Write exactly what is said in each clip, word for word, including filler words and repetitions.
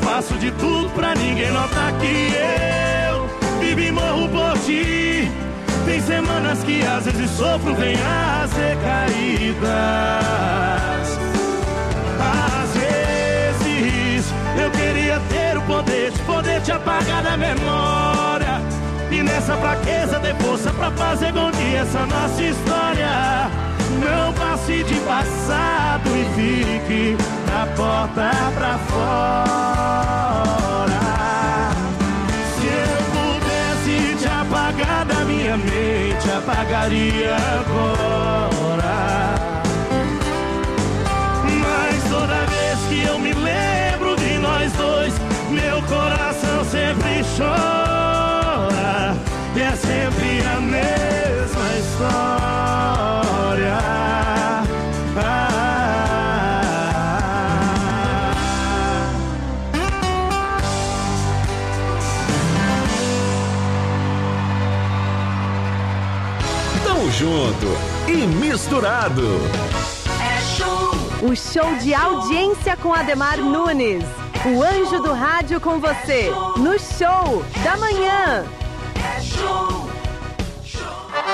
faço de tudo pra ninguém notar que eu vivo e morro por ti. Tem semanas que às vezes sofro, vem as recaídas. Às vezes eu queria ter o poder de poder te apagar da memória, e nessa fraqueza ter força pra fazer com que essa nossa história não passe de passado e fique da porta pra fora. Se eu pudesse te apagar da minha mente, apagaria agora. Mas toda vez que eu me lembro de nós dois, meu coração sempre chora. E é sempre a mesma história. Ah. Tamo junto e misturado. É show. O show de audiência com Ademar Nunes. O anjo do rádio com você. No Show da Manhã. É show. Show.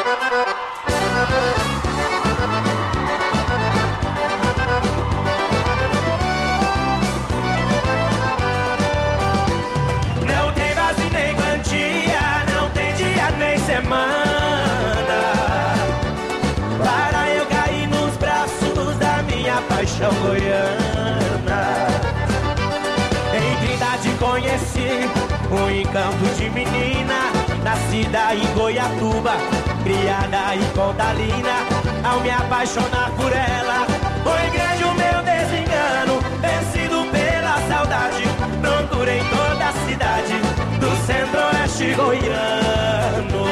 Não tem base nem quantia, não tem dia nem semana para eu cair nos braços da minha paixão goiana. Em Trindade conheci um encanto de menina, nascida em Goiatuba, criada em Condalina. Ao me apaixonar por ela, foi grande o meu desengano, vencido pela saudade. Procurei toda a cidade do centro-oeste goiano.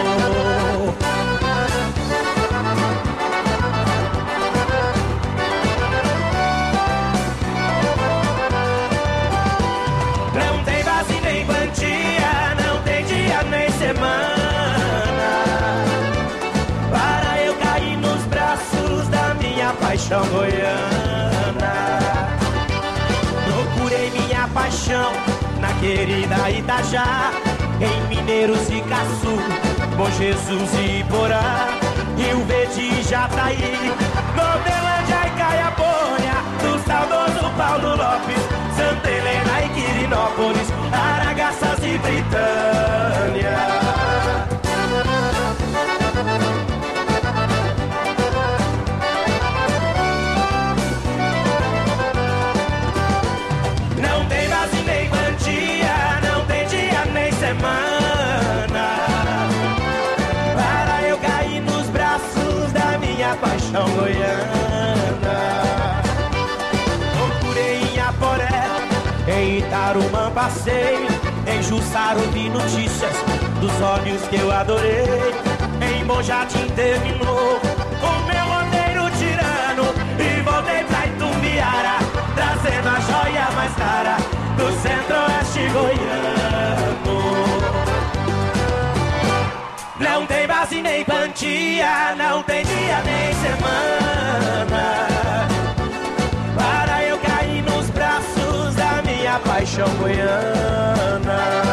Não tem base nem quantia, não tem dia nem semana para eu cair nos braços da minha paixão goiana. Procurei minha paixão na querida Itajá, em Mineiros e Caçu, Bom Jesus e Porá, Rio Verde e Jataí, Novelândia e Caiapônia, do saudoso Paulo Lopes, Santa Helena e Quirinópolis, Aragaças e Britânia. Não tem base nem quantia, não tem dia nem semana para eu cair nos braços da minha paixão goiana. Procurei em Aporé, em Itarumã passei, em Jussara ouvi notícias dos olhos que eu adorei. Em Bom Jardim terminou o meu roteiro tirano e voltei pra Itumbiara, trazendo a joia mais cara do centro-oeste goiano. Não tem base nem quantia, não tem dia nem semana para eu cair nos braços da minha paixão goiana.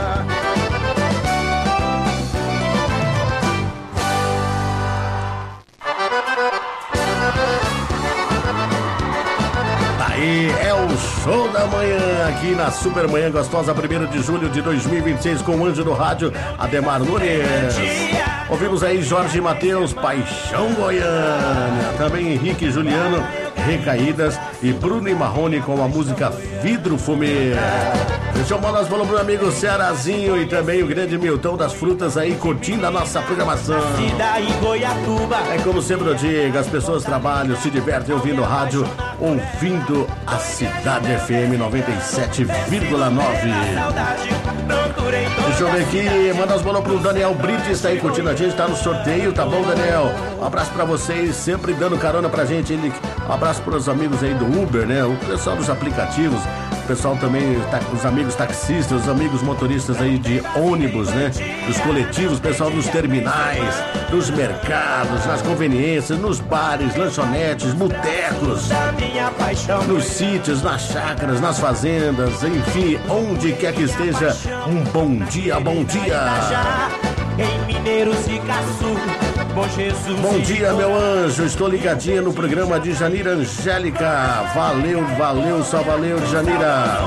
Aí é o Show da Manhã, aqui na Super Manhã Gostosa, primeiro de julho de dois mil e vinte e seis, com o anjo do rádio, Ademar Nunes. Ouvimos aí Jorge Mateus, Paixão Goiânia. Também Henrique e Juliano, Recaídas. E Bruno e Marrone com a música Vidro Fumê. Deixa eu mandar as bolas pro amigo Cearazinho e também o grande Milton das Frutas aí curtindo a nossa programação. É como sempre eu digo, as pessoas trabalham, se divertem ouvindo rádio, ouvindo a Cidade F M noventa e sete vírgula nove. Deixa eu ver aqui, manda as bolas pro Daniel Brites, tá aí curtindo a gente, tá no sorteio, tá bom, Daniel? Um abraço pra vocês, sempre dando carona pra gente, ele Um abraço para os amigos aí do Uber, né? O pessoal dos aplicativos, o pessoal também, os amigos taxistas, os amigos motoristas aí de ônibus, né? Dos coletivos, o pessoal dos terminais, dos mercados, nas conveniências, nos bares, lanchonetes, botecos, nos sítios, nas chácaras, nas fazendas, enfim, onde quer que esteja, um bom dia, bom dia. Em Mineiros e Caçu, bom Jesus. Bom dia, meu anjo. Estou ligadinha no programa de Janira Angélica. Valeu, valeu, só valeu, Janira.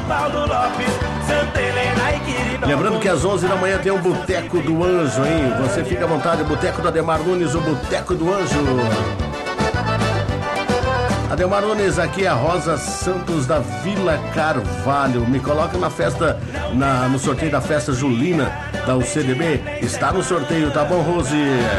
Lembrando que às onze da manhã tem o Boteco do Anjo, hein? Você fica à vontade, o Boteco do Ademar Nunes, o Boteco do Anjo. Ademar Nunes, aqui é a Rosa Santos da Vila Carvalho. Me coloca na festa, na, no sorteio da festa julina da U C D B. Está no sorteio, tá bom, Rose?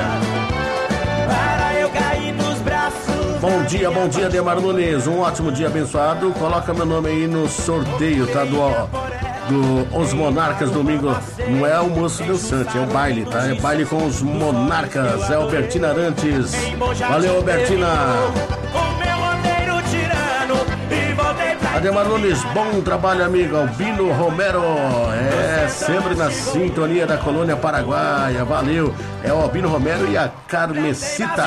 Para eu cair nos braços. Bom dia, bom dia, Ademar Nunes. Um ótimo dia abençoado. Coloca meu nome aí no sorteio, tá? Do, do Os Monarcas domingo. Não é almoço dançante, é o baile, tá? É baile com os Monarcas. É Albertina Arantes. Valeu, Albertina. Ademar Nunes, bom trabalho, amigo. Albino Romero, é sempre na sintonia da Colônia Paraguaia. Valeu, é o Albino Romero e a Carmesita.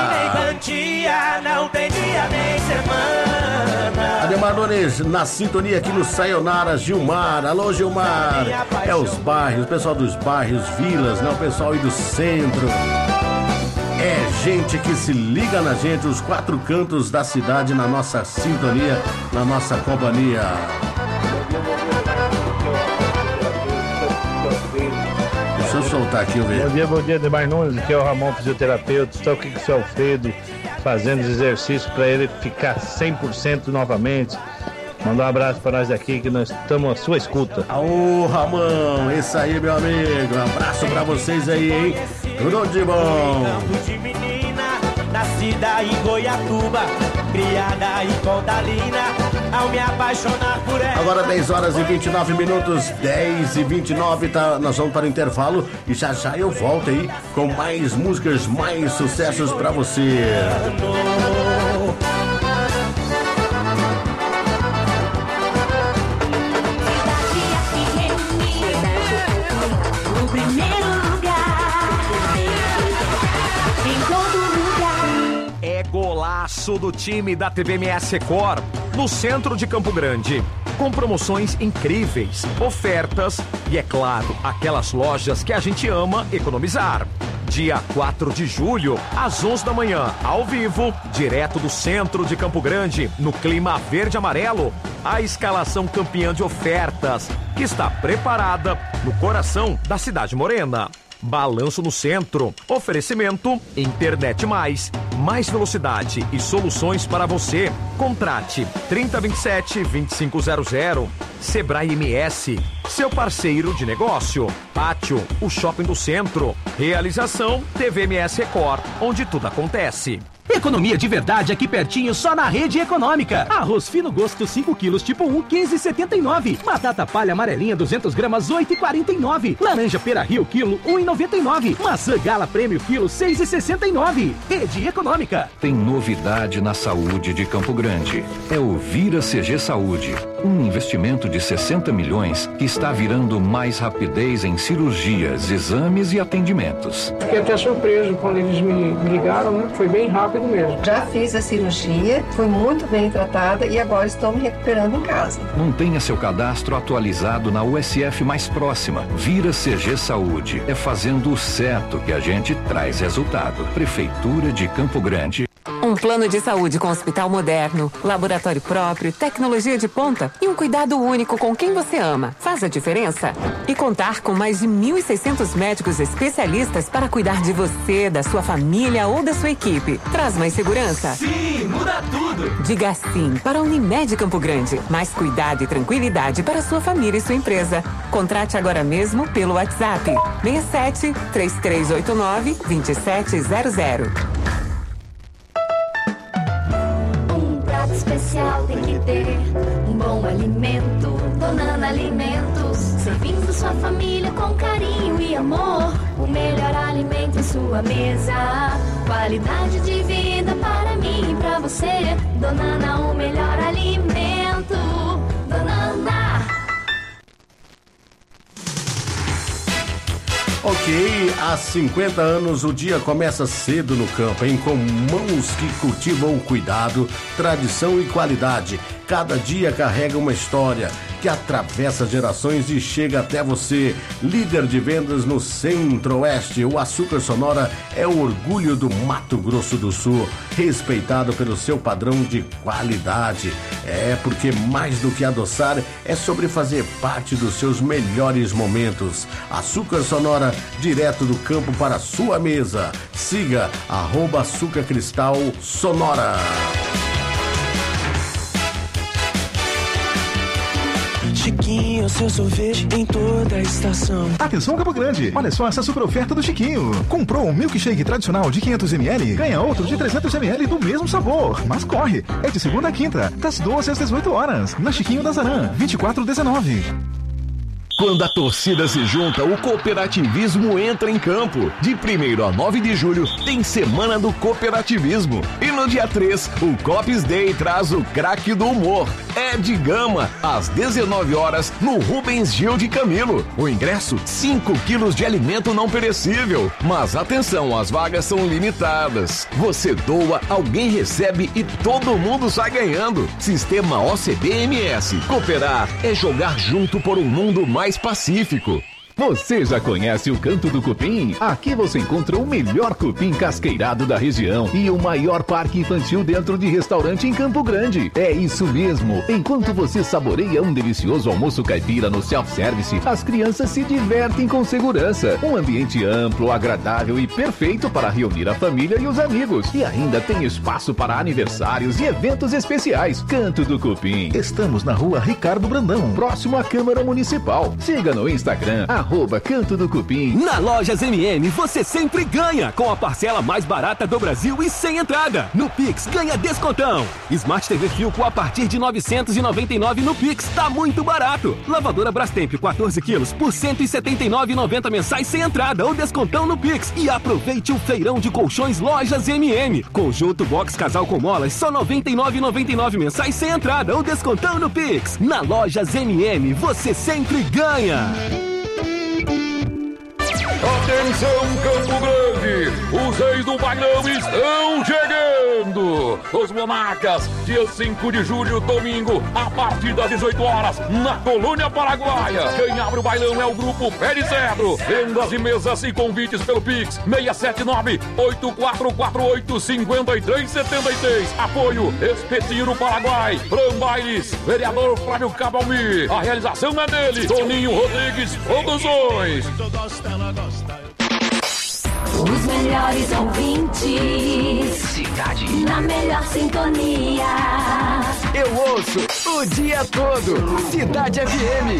Ademar Nunes, na sintonia aqui no Sayonara, Gilmar. Alô, Gilmar. É os bairros, o pessoal dos bairros, vilas, né? O pessoal aí do centro. É gente que se liga na gente, os quatro cantos da cidade, na nossa sintonia, na nossa companhia. Deixa eu soltar aqui o vídeo. Bom dia, bom dia, Ademar Nunes, aqui é o Ramon, fisioterapeuta. Estou aqui com o seu Alfredo, fazendo os exercícios para ele ficar cem por cento novamente. Manda um abraço para nós aqui, que nós estamos à sua escuta. Ô, Ramon, isso aí, meu amigo. Um abraço para vocês aí, hein? Tudo de bom. De menina, nascida em Goiatuba, criada em Condalina, ao me apaixonar por ela. Agora dez horas e vinte e nove minutos, dez e vinte e nove, tá, nós vamos para o intervalo e já já eu volto aí com mais músicas, mais sucessos para você. Golaço do time da T V M S Record, no centro de Campo Grande, com promoções incríveis, ofertas e, é claro, aquelas lojas que a gente ama economizar. Dia quatro de julho, às onze da manhã, ao vivo, direto do centro de Campo Grande, no clima verde-amarelo, a escalação campeã de ofertas, que está preparada no coração da cidade morena. Balanço no centro, oferecimento, internet mais, mais velocidade e soluções para você. Contrate trinta, vinte e sete, vinte e cinco zero zero. Sebrae M S, seu parceiro de negócio. Pátio, o shopping do centro. Realização T V M S Record, onde tudo acontece. Economia de verdade aqui pertinho, só na Rede Econômica. Arroz fino gosto cinco quilos tipo um, quinze e setenta e nove. Batata palha amarelinha duzentos gramas, oito e quarenta e nove. Laranja Pera Rio quilo, um e noventa e nove. Maçã Gala Prêmio quilo, seis e sessenta e nove. Rede Econômica. Tem novidade na saúde de Campo Grande. É o Vira C G Saúde, um investimento de sessenta milhões que está virando mais rapidez em cirurgias, exames e atendimentos. Fiquei até surpreso quando eles me ligaram, né? Foi bem rápido mesmo. Já fiz a cirurgia, fui muito bem tratada e agora estou me recuperando em casa. Mantenha seu cadastro atualizado na U S F mais próxima. Vira C G Saúde. É fazendo o certo que a gente traz resultado. Prefeitura de Campo Grande. Um plano de saúde com hospital moderno, laboratório próprio, tecnologia de ponta e um cuidado único com quem você ama. Faz a diferença? E contar com mais de mil e seiscentos médicos especialistas para cuidar de você, da sua família ou da sua equipe. Traz mais segurança? Sim, muda tudo! Diga sim para a Unimed Campo Grande. Mais cuidado e tranquilidade para sua família e sua empresa. Contrate agora mesmo pelo WhatsApp seis sete, três três oito nove, dois sete zero zero. Especial tem que ter um bom alimento. Donana Alimentos, servindo sua família com carinho e amor. O melhor alimento em sua mesa, qualidade de vida para mim carinho pra você. Donana, o melhor alimento. Donana. Ok, há cinquenta anos o dia começa cedo no campo, hein? Com mãos que cultivam cuidado, tradição e qualidade. Cada dia carrega uma história que atravessa gerações e chega até você. Líder de vendas no Centro-Oeste, o Açúcar Sonora é o orgulho do Mato Grosso do Sul, respeitado pelo seu padrão de qualidade. É porque mais do que adoçar, é sobre fazer parte dos seus melhores momentos. Açúcar Sonora, direto do campo para a sua mesa. Siga arroba Açúcar Cristal Sonora. Chiquinho, seu sorvete em toda a estação. Atenção, Campo Grande, olha só essa super oferta do Chiquinho. Comprou um milkshake tradicional de quinhentos mililitros, ganha outro de trezentos mililitros do mesmo sabor. Mas corre, é de segunda a quinta, das doze às dezoito horas, na Chiquinho da Zaran, vinte e quatro dezenove. Quando a torcida se junta, o cooperativismo entra em campo. De primeiro a nove de julho, tem Semana do Cooperativismo. E no dia três, o Cops Day traz o craque do humor, Ed Gama, às dezenove horas, no Rubens Gil de Camilo. O ingresso, cinco quilos de alimento não perecível. Mas atenção, as vagas são limitadas. Você doa, alguém recebe e todo mundo sai ganhando. Sistema O C B M S. Cooperar é jogar junto por um mundo mais mais pacífico. Você já conhece o Canto do Cupim? Aqui você encontra o melhor cupim casqueirado da região e o maior parque infantil dentro de restaurante em Campo Grande. É isso mesmo. Enquanto você saboreia um delicioso almoço caipira no self-service, as crianças se divertem com segurança. Um ambiente amplo, agradável e perfeito para reunir a família e os amigos. E ainda tem espaço para aniversários e eventos especiais. Canto do Cupim. Estamos na rua Ricardo Brandão, próximo à Câmara Municipal. Siga no Instagram, arroba Canto do Cupim. Na Lojas M M você sempre ganha, com a parcela mais barata do Brasil e sem entrada. No Pix ganha descontão. Smart T V Filco a partir de novecentos e noventa e nove no Pix, tá muito barato. Lavadora Brastemp quatorze quilos por cento e setenta e nove reais e noventa centavos mensais sem entrada ou descontão no Pix. E aproveite o feirão de colchões Lojas M M. Conjunto Box Casal com molas só noventa e nove reais e noventa e nove centavos mensais sem entrada ou descontão no Pix. Na Lojas M M você sempre ganha. Atenção, Campo Grande! Os reis do bailão estão chegando! Os Monarcas, dia cinco de julho, domingo, a partir das dezoito horas, na Colônia Paraguaia. Quem abre o bailão é o grupo Pé de Cedro. Vendas e mesas e convites pelo Pix, seis sete nove, oito quatro quatro oito, cinco três sete três. Apoio, Espetinho do Paraguai, Fran Bailes, vereador Flávio Cabalmi. A realização é dele, Toninho Rodrigues Produções. Os melhores ouvintes, Cidade, na melhor sintonia. Eu ouço o dia todo. Cidade F M.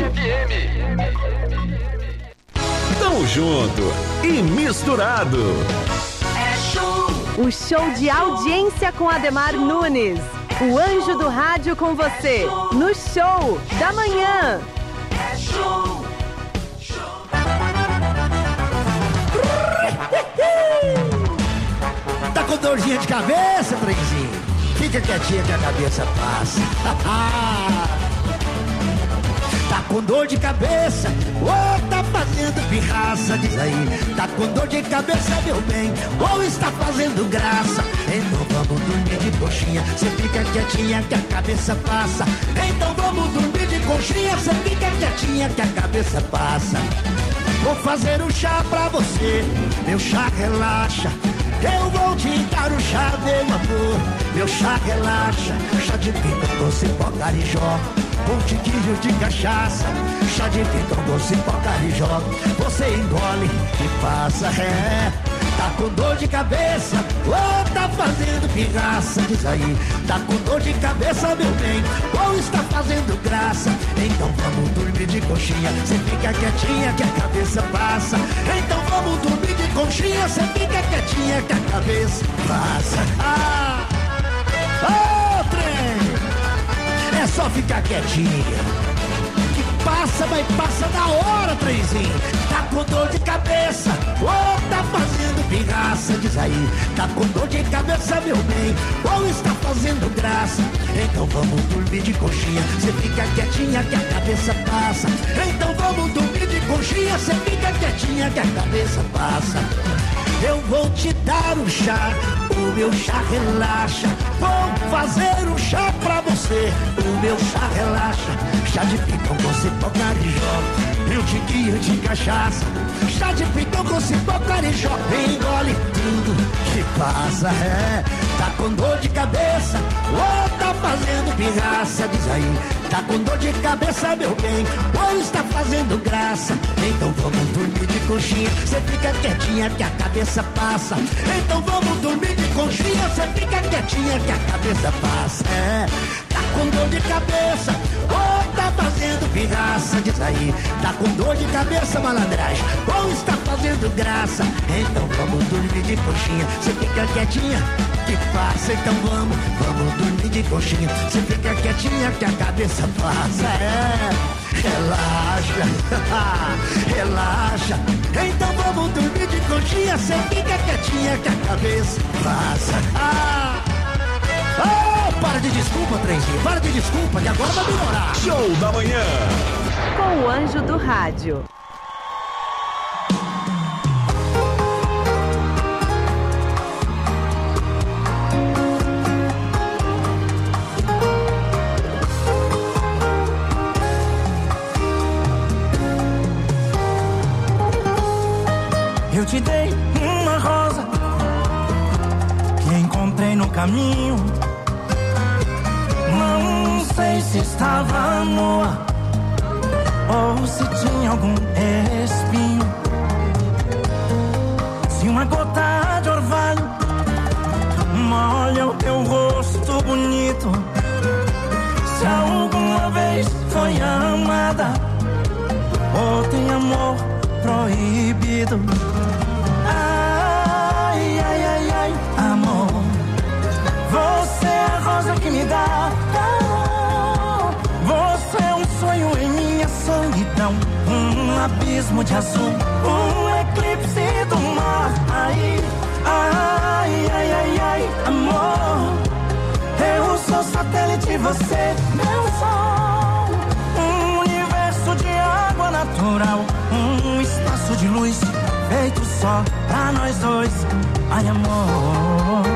Tamo junto e misturado. É show. O show de audiência com Ademar Nunes. O anjo do rádio com você. No show da manhã. É show. Tá com dorzinha de cabeça, freguesinho? Fica quietinha que a cabeça passa. Tá com dor de cabeça, ou tá fazendo pirraça, diz aí. Tá com dor de cabeça, meu bem, ou está fazendo graça. Então vamos dormir de coxinha, cê fica quietinha que a cabeça passa. Então vamos dormir de coxinha, cê fica quietinha que a cabeça passa. Vou fazer um chá pra você, meu chá relaxa. Eu vou te dar o chá, meu amor, meu chá relaxa. Chá de pinga, doce, pó, carijó, um tiquinho de cachaça. Chá de pinga, doce, pó, carijó, você engole e passa, é. Tá com dor de cabeça, ou tá fazendo pirraça, diz aí. Tá com dor de cabeça, meu bem, ou está fazendo graça. Então vamos dormir de coxinha, cê fica quietinha que a cabeça passa. Então vamos dormir de coxinha, cê fica quietinha que a cabeça passa. Ah! Ô, trem! É só ficar quietinha. passa, mas passa da hora, trenzinho. Tá com dor de cabeça, ou tá fazendo pirraça, diz aí. Tá com dor de cabeça, meu bem, ou está fazendo graça. Então vamos dormir de conchinha, cê fica quietinha que a cabeça passa. Então vamos dormir de conchinha, cê fica quietinha que a cabeça passa. Eu vou te dar um chá, o meu chá relaxa. Vou fazer um chá pra você, o meu chá relaxa. Chá de picão com cipó carijó e um tiquinho de cachaça. Chá de picão com cipó carijó, engole tudo que passa, é. Tá com dor de cabeça, ou tá fazendo pirraça, diz aí. Tá com dor de cabeça, meu bem, ou está fazendo graça. Então vamos dormir de conchinha, cê fica quietinha que a cabeça passa. Então vamos dormir de conchinha, cê fica quietinha que a cabeça passa, é. Tá com dor de cabeça, ou tá fazendo pirraça, diz aí. Tá com dor de cabeça, malandragem, ou está fazendo graça. Então vamos dormir de conchinha, cê fica quietinha que passa. Então vamos, vamos dormir de conchinha, cê fica quietinha que a cabeça passa, é. Relaxa, relaxa. Então vamos dormir de conchinha, cê fica quietinha que a cabeça passa. Ah! Oh, para de desculpa, trenzinho, para de desculpa, que agora vai melhorar. Show da manhã com o anjo do rádio. Eu te dei uma rosa que encontrei no caminho. Não sei se estava nua ou se tinha algum espinho. Se uma gota de orvalho molha o teu rosto bonito, se alguma vez foi amada ou tem amor proibido. Ai, ai, ai, ai, amor, você é a rosa que me dá calor. Você é um sonho em minha solidão, um abismo de azul, um eclipse do mar. Ai, ai, ai, ai, ai, amor, eu sou satélite, você meu sol. Um universo de água natural, um espaço de luz feito só pra nós dois. Ai, amor,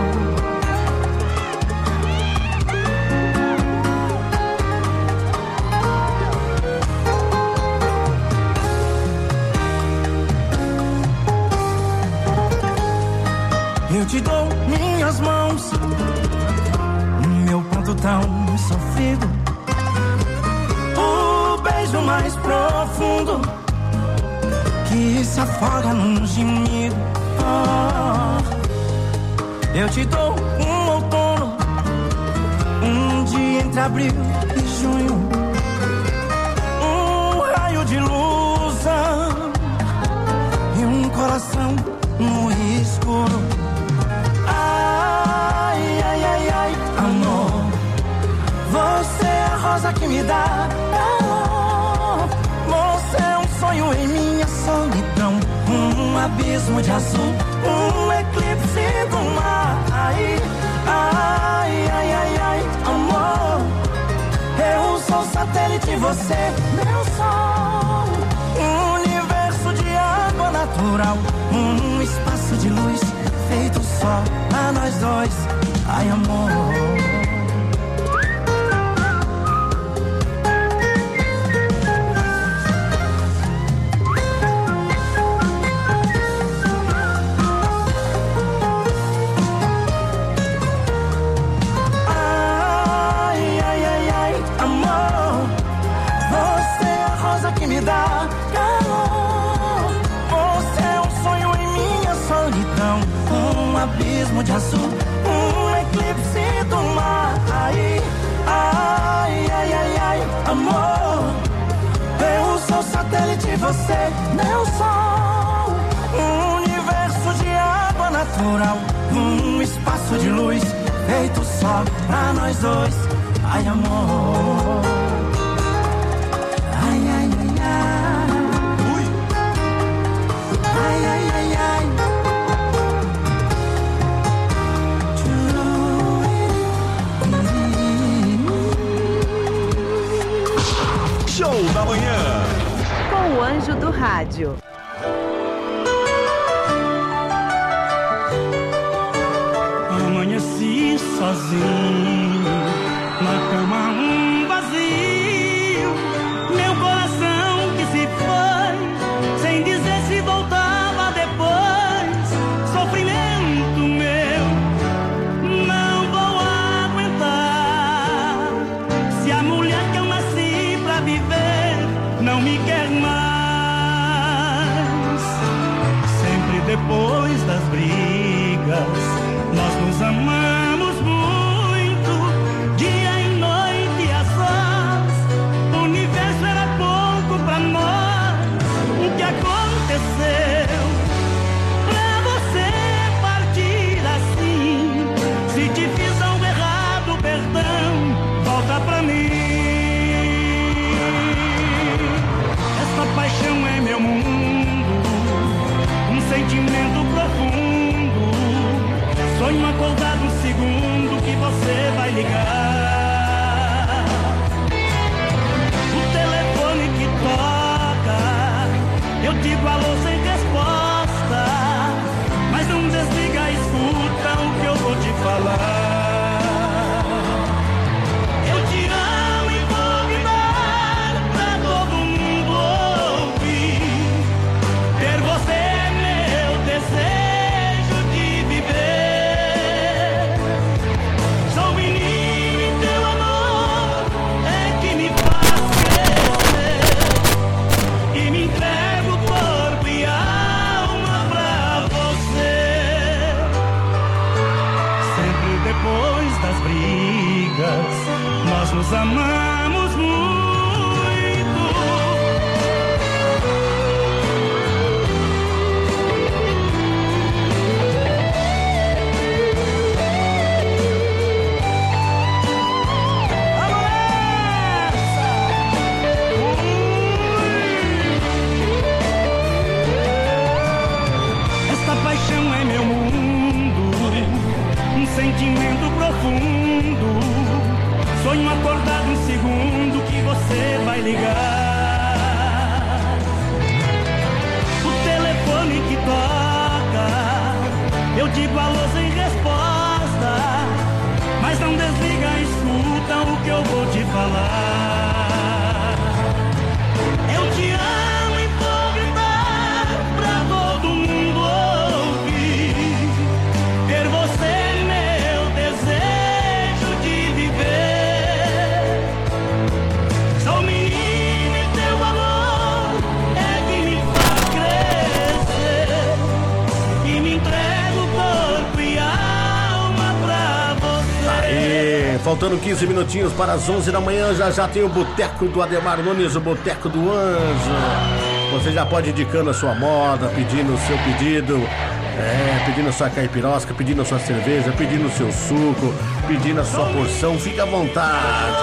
eu te dou minhas mãos, meu ponto tão sofrido, o beijo mais profundo que se afoga num gemido. Oh, eu te dou um outono, um dia entre abril e junho, um raio de luz e um coração no escuro. Ai, ai, ai, ai, amor, você é a rosa que me dá calor. Você é um sonho em minha solidão, um abismo de azul, um eclipse do mar. Ai, ai, ai, ai, ai, amor, eu sou satélite, você meu sol. Um universo de água natural, um espaço de luz feito só pra nós dois. Ai, amor, que me dá calor. Você é um sonho em minha solidão, um abismo de azul, um eclipse do mar. Ai, ai, ai, ai, ai, amor, eu sou satélite, você meu sol. Um universo de água natural, um espaço de luz feito só pra nós dois. Ai, amor, ai, ai, Show da Manhã. Com o Anjo do Rádio. Amanheci sozinho, na cama um vazio, meu coração que se foi, sem dizer se voltava depois, sofrimento meu, não vou aguentar, se a mulher que eu nasci pra viver não me quer mais, sempre depois das brigas, nós nos amamos muito, dia e noite a sós. O universo era pouco pra nós. O que aconteceu pra você partir assim? Se te fiz algo errado, perdão, volta pra mim. Essa paixão é meu mundo, um sentimento profundo. Sonho acordado um segundo que você vai ligar. O telefone que toca, eu digo alô sem resposta, mas não desliga, escuta o que eu vou te falar. Eu te amo e vou gritar pra todo mundo ouvir. Ter você é meu desejo de viver. Nós nos amamos muito. Esta paixão é meu mundo, um sentimento profundo. Sonho acordado um segundo que você vai ligar. O telefone que toca, eu digo alô sem resposta, mas não desliga, escuta o que eu vou te falar. Eu te amo e vou gritar pra todo mundo ouvir. Ter você é meu desejo de viver. Faltando quinze minutinhos para as onze da manhã, já já tem o Boteco do Ademar Nunes, o Boteco do Anjo. Você já pode ir indicando a sua moda, pedindo o seu pedido, é, pedindo a sua caipirosca, pedindo a sua cerveja, pedindo o seu suco, pedindo a sua porção, fica à vontade.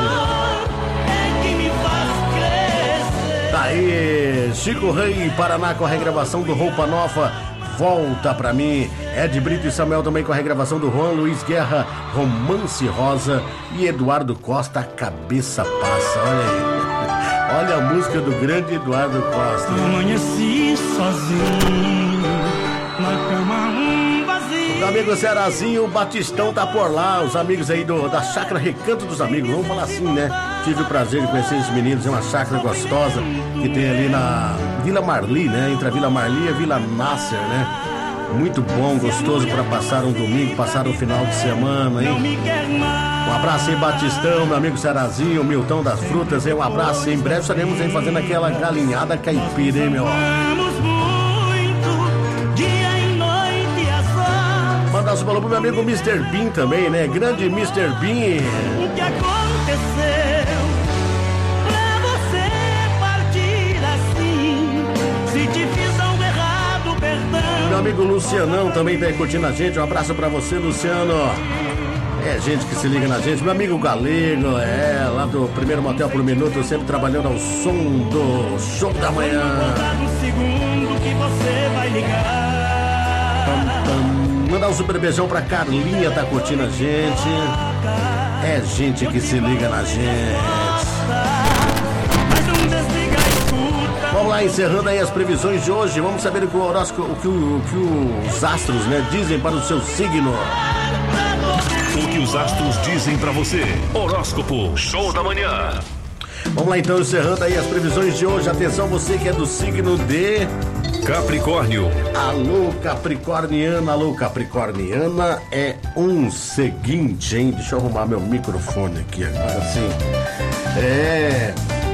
Tá aí, Chico Rei, Paraná, com a regravação do Roupa Nova, Volta Pra Mim. Ed Brito e Samuel também com a regravação do Juan Luiz Guerra, Romance Rosa. E Eduardo Costa, Cabeça Passa. Olha aí, olha a música do grande Eduardo Costa. Amanheci sozinho, na cama um vazio. Meu amigo Cearazinho, Batistão tá por lá. Os amigos aí do, da Chácara Recanto dos Amigos, vamos falar assim, né? Tive o prazer de conhecer esses meninos, é uma chácara gostosa que tem ali na Vila Marli, né? Entre a Vila Marli e a Vila Nasser, né? Muito bom, gostoso para passar um domingo, passar um final de semana, hein? Um abraço aí, Batistão, meu amigo Cearazinho, Milton das Frutas, hein? Um abraço, em breve estaremos aí fazendo aquela galinhada caipira, hein, meu? Mandar um alô pro meu amigo mister Bean também, né? Grande mister Bean. O que aconteceu pra você partir assim? Se te fiz algo errado, perdão. Meu amigo Lucianão também tá aí curtindo a gente. Um abraço pra você, Luciano. É gente que se liga na gente. Meu amigo Galego, é, lá do Primeiro Motel por Minuto, sempre trabalhando ao som do Show da Manhã. Um segundo que você vai ligar. Tam, tam. Mandar um super beijão pra Carlinha, tá curtindo a gente. É gente que se liga na gente. lá, encerrando aí as previsões de hoje. Vamos saber o que, o horóscopo, o que, o, o que os astros, né, dizem para o seu signo. O que os astros dizem para você. Horóscopo Show da Manhã. Vamos lá então, encerrando aí as previsões de hoje. Atenção, você que é do signo de Capricórnio. Alô, Capricorniana, alô, Capricorniana. É um seguinte, hein? Deixa eu arrumar meu microfone aqui agora, sim. É...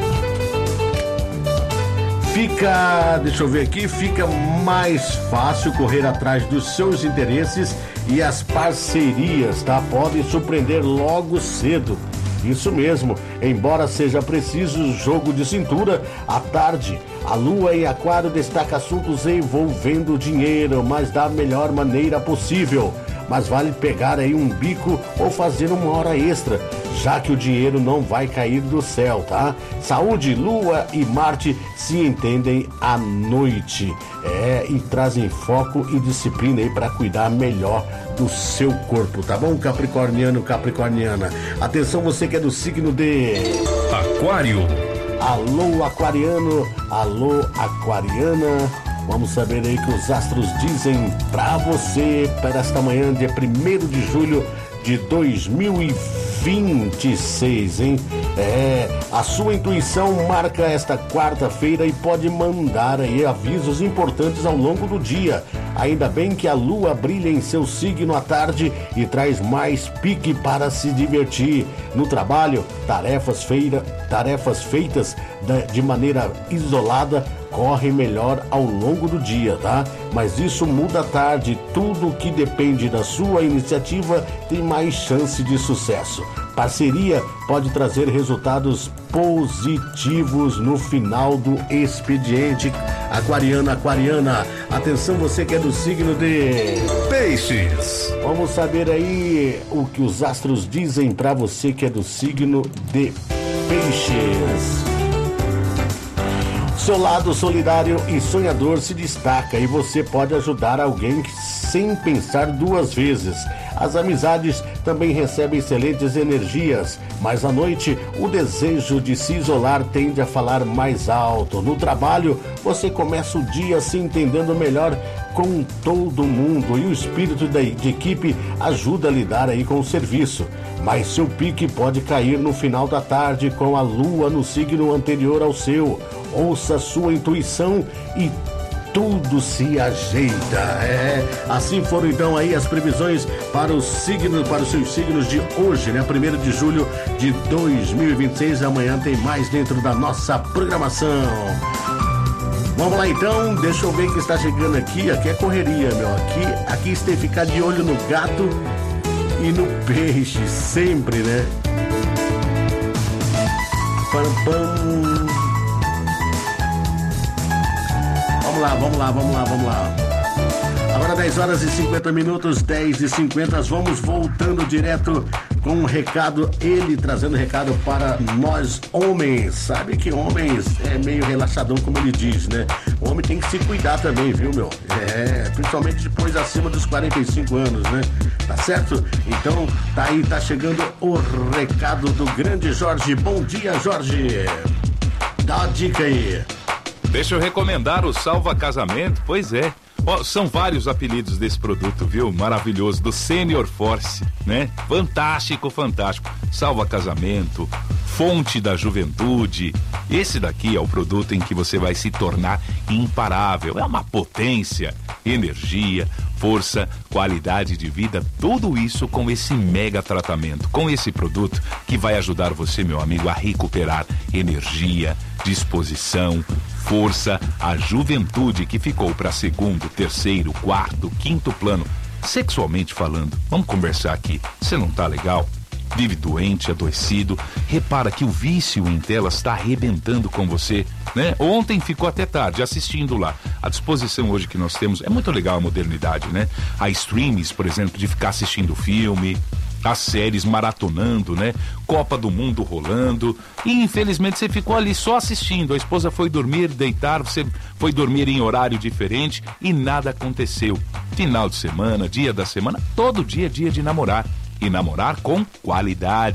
Fica, deixa eu ver aqui, fica mais fácil correr atrás dos seus interesses e as parcerias, tá? Podem surpreender logo cedo. Isso mesmo, embora seja preciso jogo de cintura, à tarde, a lua em aquário destaca assuntos envolvendo dinheiro, mas da melhor maneira possível. Mas vale pegar aí um bico ou fazer uma hora extra, já que o dinheiro não vai cair do céu, tá? Saúde, Lua e Marte se entendem à noite, é, e trazem foco e disciplina aí para cuidar melhor do seu corpo, tá bom, Capricorniano, Capricorniana? Atenção, você que é do signo de Aquário. Alô, aquariano, alô, aquariana. Vamos saber aí o que os astros dizem pra você para esta manhã, dia primeiro de julho de dois mil e vinte e seis, hein? É, a sua intuição marca esta quarta-feira e pode mandar aí avisos importantes ao longo do dia. Ainda bem que a lua brilha em seu signo à tarde e traz mais pique para se divertir. No trabalho, tarefas, feira, tarefas feitas de maneira isolada correm melhor ao longo do dia, tá? Mas isso muda à tarde. Tudo que depende da sua iniciativa tem mais chance de sucesso. Parceria pode trazer resultados positivos no final do expediente. Aquariana, aquariana, atenção, você que é do signo de Peixes. Vamos saber aí o que os astros dizem para você que é do signo de Peixes. Seu lado solidário e sonhador se destaca e você pode ajudar alguém sem pensar duas vezes. As amizades também recebem excelentes energias, mas à noite o desejo de se isolar tende a falar mais alto. No trabalho, você começa o dia se entendendo melhor com todo mundo e o espírito de equipe ajuda a lidar aí com o serviço. Mas seu pique pode cair no final da tarde com a lua no signo anterior ao seu. Ouça sua intuição e tudo se ajeita. É, assim foram então aí as previsões para os signos, para os seus signos de hoje, né? primeiro de julho de dois mil e vinte e seis. Amanhã tem mais dentro da nossa programação. Vamos lá então, deixa eu ver quem está chegando aqui. Aqui é correria, meu. Aqui, aqui você tem que ficar de olho no gato e no peixe, sempre, né? Pam, pam. Vamos lá, vamos lá, vamos lá, vamos lá. Agora dez horas e cinquenta minutos, dez e cinquenta, vamos voltando direto com um recado, ele trazendo recado para nós homens. Sabe que homens é meio relaxadão, como ele diz, né? O homem tem que se cuidar também, viu, meu? É, principalmente depois acima dos quarenta e cinco anos, né? Tá certo? Então, tá aí, tá chegando o recado do grande Jorge. Bom dia, Jorge. Dá a dica aí. Deixa eu recomendar o Salva Casamento, pois é. Oh, são vários apelidos desse produto, viu? Maravilhoso, do Senior Force, né? Fantástico, fantástico. Salva Casamento, Fonte da Juventude. Esse daqui é o produto em que você vai se tornar imparável. É uma potência, energia, força, qualidade de vida, tudo isso com esse mega tratamento, com esse produto que vai ajudar você, meu amigo, a recuperar energia, disposição, força, a juventude que ficou para segundo, terceiro, quarto, quinto plano. Sexualmente falando, vamos conversar aqui. Você não tá legal? Vive doente, adoecido. Repara que o vício em telas está arrebentando com você, né? Ontem ficou até tarde assistindo lá. A disposição hoje que nós temos é muito legal, a modernidade, né? A streams, por exemplo, de ficar assistindo filme, as séries maratonando, né? Copa do Mundo rolando. E infelizmente você ficou ali só assistindo. A esposa foi dormir, deitar, você foi dormir em horário diferente e nada aconteceu. Final de semana, dia da semana, todo dia é dia de namorar. E namorar com qualidade.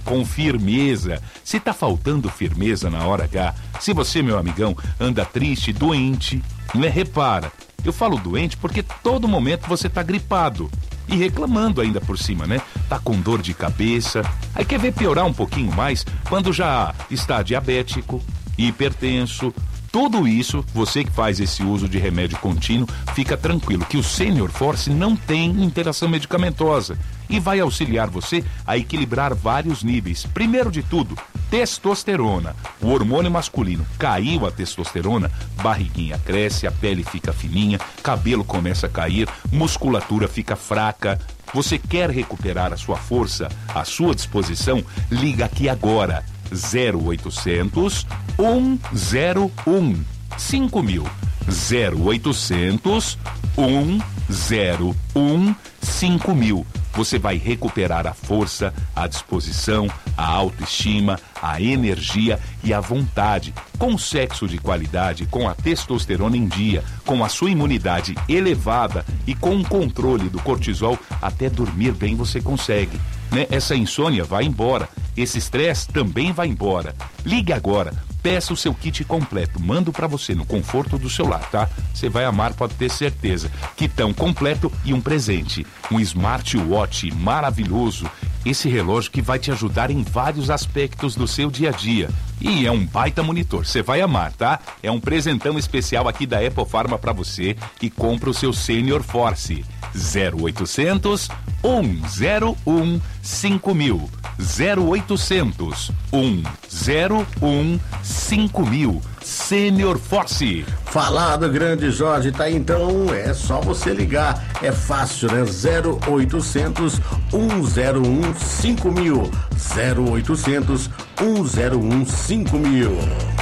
com firmeza. Se tá faltando firmeza na hora H, se você, meu amigão, anda triste, doente, né? Repara, eu falo doente porque todo momento você tá gripado. E reclamando ainda por cima, né? Tá com dor de cabeça. Aí quer ver piorar um pouquinho mais quando já está diabético, hipertenso. Tudo isso, você que faz esse uso de remédio contínuo, fica tranquilo que o Senior Force não tem interação medicamentosa e vai auxiliar você a equilibrar vários níveis. Primeiro de tudo, testosterona. O hormônio masculino. Caiu a testosterona, barriguinha cresce, a pele fica fininha, cabelo começa a cair, musculatura fica fraca. Você quer recuperar a sua força, a sua disposição? Liga aqui agora. zero oitocentos, um zero um, cinco mil. zero oitocentos, um zero um, cinco mil. Você vai recuperar a força, a disposição, a autoestima, a energia e a vontade. Com sexo de qualidade, com a testosterona em dia, com a sua imunidade elevada e com o controle do cortisol, até dormir bem você consegue. Né? Essa insônia vai embora, esse estresse também vai embora. Ligue agora, peça o seu kit completo, mando pra você no conforto do seu lar, tá? Você vai amar, pode ter certeza. Kitão completo e um presente, um smartwatch maravilhoso, esse relógio que vai te ajudar em vários aspectos do seu dia a dia. E é um baita monitor, você vai amar, tá? É um presentão especial aqui da Apple Pharma pra você e compra o seu Senior Force. zero oitocentos, um zero um, cinco mil. zero oitocentos, um zero um, cinco mil. Senior Force. Falado, grande Jorge, tá aí, então é só você ligar, é fácil, né? zero oitocentos, um zero um, cinco mil. zero oitocentos, um zero um, cinco mil.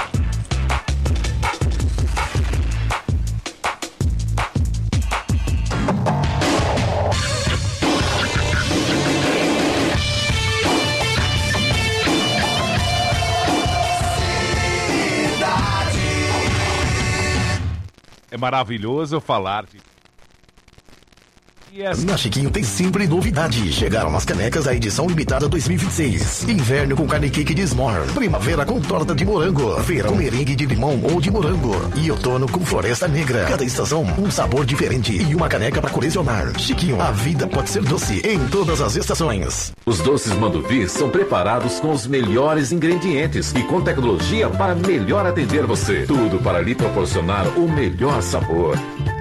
É maravilhoso falar de... Na Chiquinho tem sempre novidade. Chegaram as canecas da edição limitada dois mil e vinte e seis. Inverno com carne cake de s'more. Primavera com torta de morango. Verão com merengue de limão ou de morango. E outono com floresta negra. Cada estação um sabor diferente e uma caneca para colecionar. Chiquinho, a vida pode ser doce em todas as estações. Os doces Manduvi são preparados com os melhores ingredientes e com tecnologia para melhor atender você. Tudo para lhe proporcionar o melhor sabor.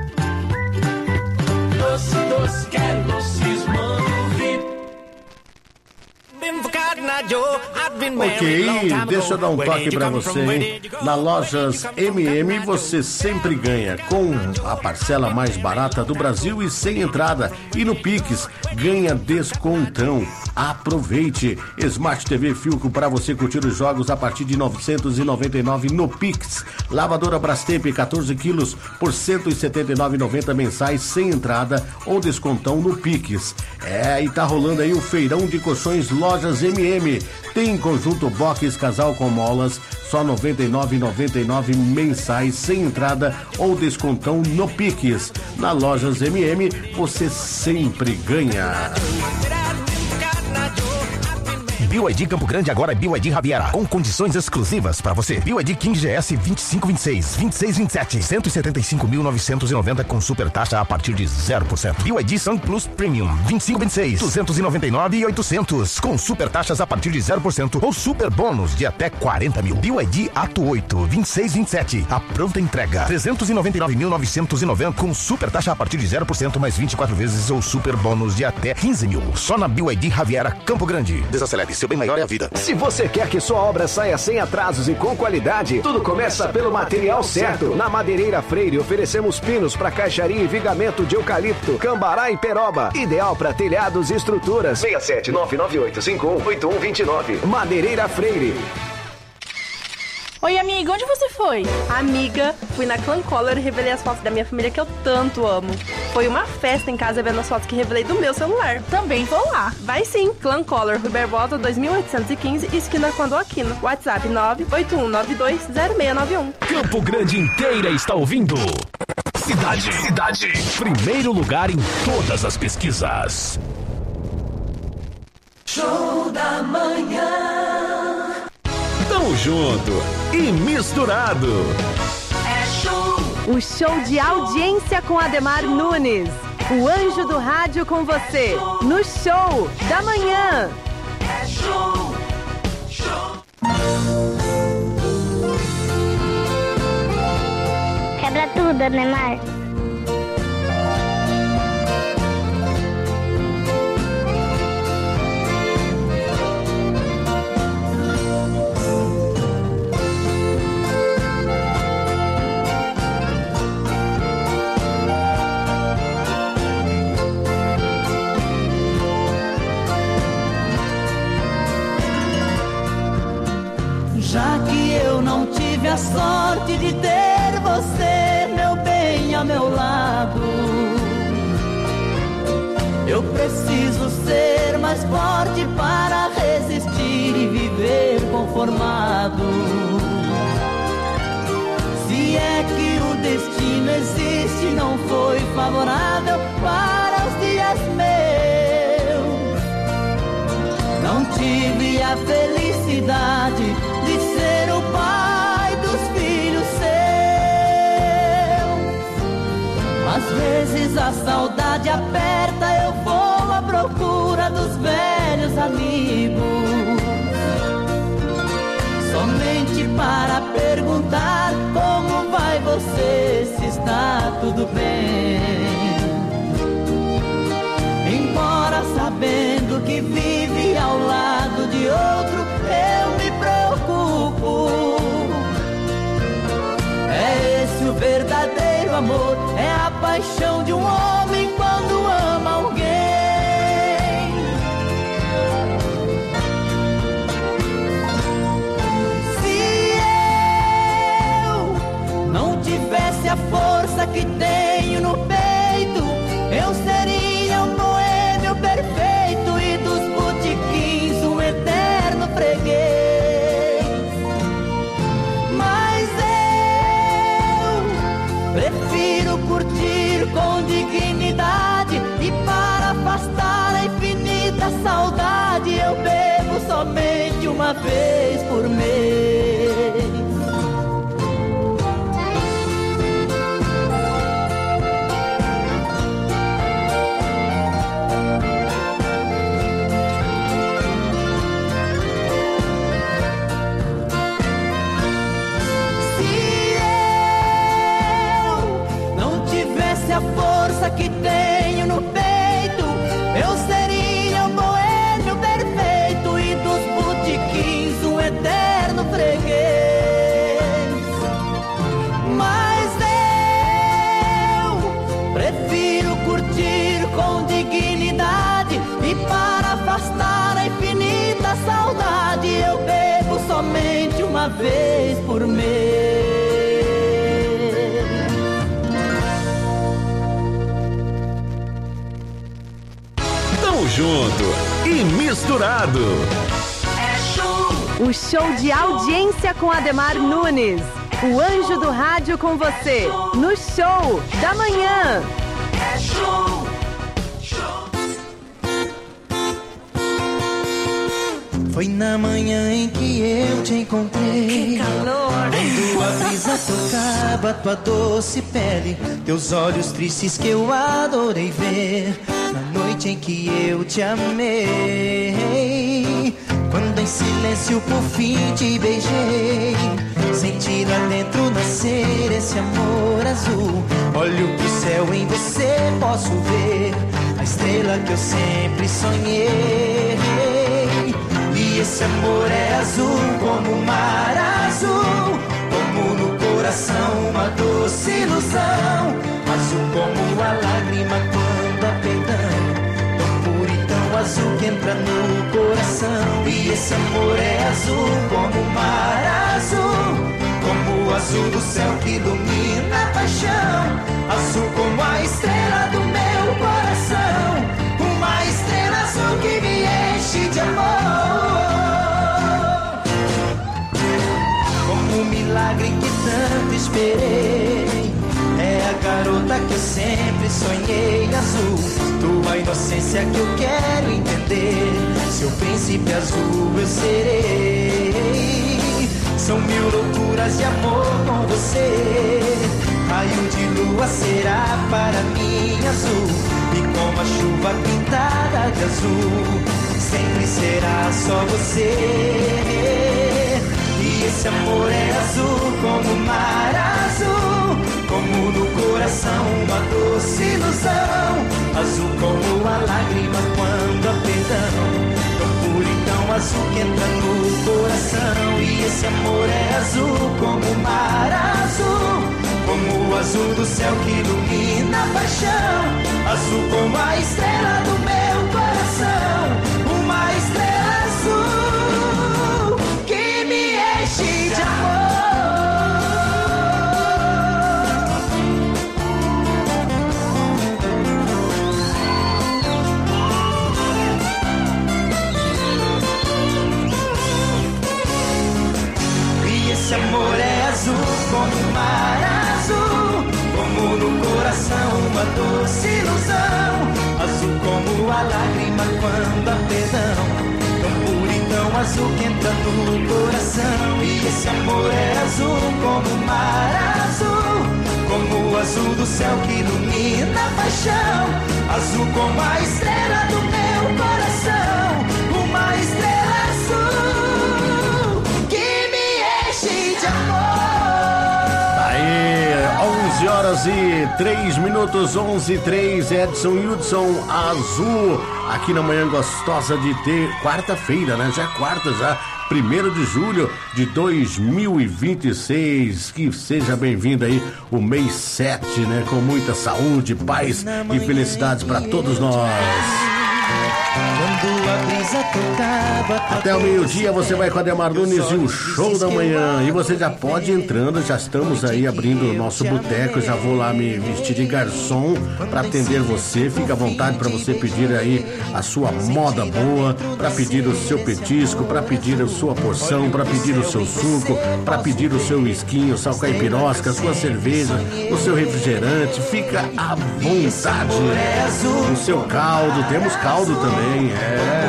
Doce, doce, quero doces Manduvi. Been forgotten, I Joe. I've been Ok, deixa eu dar um toque pra você, hein? Na Lojas M M você sempre ganha com a parcela mais barata do Brasil e sem entrada. E no Pix ganha descontão. Aproveite! Smart T V Filco para você curtir os jogos a partir de novecentos e noventa e nove no Pix. Lavadora Brastemp quatorze quilos por cento e setenta e nove reais e noventa centavos mensais sem entrada ou descontão no Pix. É, e tá rolando aí o feirão de colchões Lojas M M. Tem conjunto box casal com molas, só noventa e nove reais e noventa e nove centavos mensais sem entrada ou descontão no Pix. Na Lojas M M você sempre ganha. B Y D Campo Grande agora é B Y D Riviera, com condições exclusivas para você. B Y D King G S vinte e cinco vinte e seis, vinte e seis vinte e sete, cento e setenta e cinco mil novecentos e noventa com super taxa a partir de zero por cento. B Y D Sun Plus Premium vinte e cinco vinte e seis, duzentos e noventa e nove e oitocentos com super taxas a partir de zero por cento ou super bônus de até quarenta mil. B Y D Ato oito vinte e seis vinte e sete, a pronta entrega trezentos e noventa e nove mil novecentos e noventa com super taxa a partir de zero por cento mais vinte e quatro vezes ou super bônus de até quinze mil. Só na B Y D Riviera Campo Grande. Desacelere, seu bem maior é a vida. Se você quer que sua obra saia sem atrasos e com qualidade, tudo começa pelo material certo. Na Madeireira Freire oferecemos pinos para caixaria e vigamento de eucalipto, cambará e peroba, ideal para telhados e estruturas. seis sete nove nove oito cinco um oito um dois nove. Madeireira Freire. Oi, amiga, onde você foi? Amiga, fui na Clan Color e revelei as fotos da minha família que eu tanto amo. Foi uma festa em casa vendo as fotos que revelei do meu celular. Também vou lá. Vai sim, Clan Color, Rui Barbosa dois mil oitocentos e quinze, esquina Quando Aquino. WhatsApp nove oito um nove dois zero seis nove um. Campo Grande inteira está ouvindo. Cidade, cidade. Primeiro lugar em todas as pesquisas. Show da manhã. Tamo junto e misturado. É show. O show de audiência com Ademar Nunes. O anjo do rádio com você. No show da manhã. É show. Show. Quebra tudo, Ademar. Já que eu não tive a sorte de ter você, meu bem, ao meu lado, eu preciso ser mais forte para resistir e viver conformado. Se é que o destino existe, não foi favorável para os dias meus. Não tive a felicidade de ser o pai dos filhos seus. Às vezes a saudade aperta, eu vou à procura dos velhos amigos, somente para perguntar como vai você, se está tudo bem. Embora sabendo que vive ao lado de outro, eu me preocupo. É esse o verdadeiro amor, é a paixão de um homem quando ama alguém. Se eu não tivesse a força que tenho no peito, eu seria um boêmio perfeito e dos botiquins um eterno freguês. Mas eu prefiro curtir com dignidade, e para afastar a infinita saudade eu bebo somente uma vez por mês. A força que tenho no peito, eu seria um boêmio perfeito e dos botiquins um eterno freguês. Mas eu prefiro curtir com dignidade, e para afastar a infinita saudade eu bebo somente uma vez por mês. Junto e misturado. É show. O show de audiência com Ademar Nunes. O anjo do rádio com você. No show da manhã. É show. Show. Foi na manhã em que eu te encontrei. Que calor. Quando a brisa tocava tua doce pele, teus olhos tristes que eu adorei ver. Na noite em que eu te amei, quando em silêncio por fim te beijei, senti lá dentro nascer esse amor azul. Olho pro céu, em você posso ver a estrela que eu sempre sonhei. E esse amor é azul como o mar azul, como no coração uma doce ilusão. Azul como a lágrima quando apertando, tão puro e tão azul que entra no coração. E esse amor é azul como o mar azul, como o azul do céu que ilumina a paixão. Azul como a estrela do meu coração, uma estrela azul que me enche de amor. Como um milagre que tanto esperei, é a garota que eu sempre sonhei azul. Tua inocência que eu quero entender, seu príncipe azul eu serei. São mil loucuras de amor com você. Raio de lua será para mim azul, e como a chuva pintada de azul, sempre será só você. E esse amor é azul como o mar azul, como no coração uma doce ilusão, azul como a lágrima quando há perdão, tão puro e tão azul que entra no coração. E esse amor é azul como o mar azul, como o azul do céu que ilumina a paixão, azul como a estrela do meu coração, uma estrela azul que me enche de amor. E esse amor é azul como o mar azul, como no coração uma doce ilusão, azul como a lágrima quando há perdão, tão puro e tão azul que entra no coração. E esse amor é azul como o mar azul, como o azul do céu que ilumina a paixão, azul como a estrela do meu coração, uma estrela azul que me enche de amor. onze horas e três minutos, onze e três, Edson Hudson Azul, aqui na manhã gostosa de ter, quarta-feira, né? Já é quarta, já, primeiro de julho de dois mil e vinte e seis. Que seja bem-vindo aí o mês sete, né? Com muita saúde, paz e felicidades para todos nós. Até o meio-dia você vai com Ademar Nunes e o Show da Manhã. E você já pode ir entrando, já estamos aí abrindo o nosso boteco. Já vou lá me vestir de garçom para atender você. Fica à vontade para você pedir aí a sua moda boa, para pedir o seu petisco, para pedir a sua porção, para pedir o seu suco, para pedir o seu esquinho, sal caipirosca, a sua cerveja, o seu refrigerante. Fica à vontade. O seu caldo, temos caldo também, é.